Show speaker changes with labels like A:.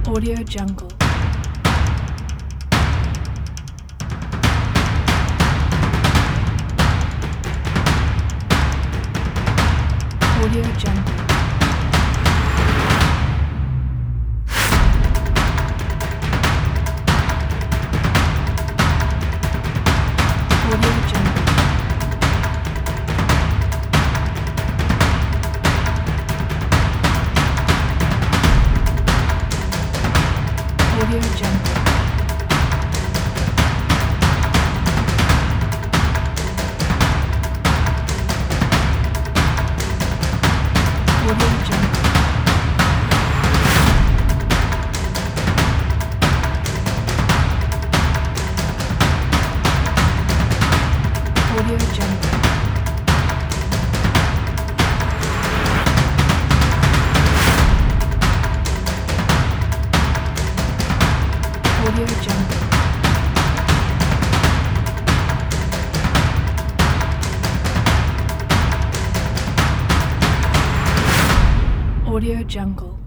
A: Audio Jungle. Audio Jungle. Audio Jungle. Audio Jungle. Audio Jungle. Audio Jungle. Audio Jungle. Audio Jungle.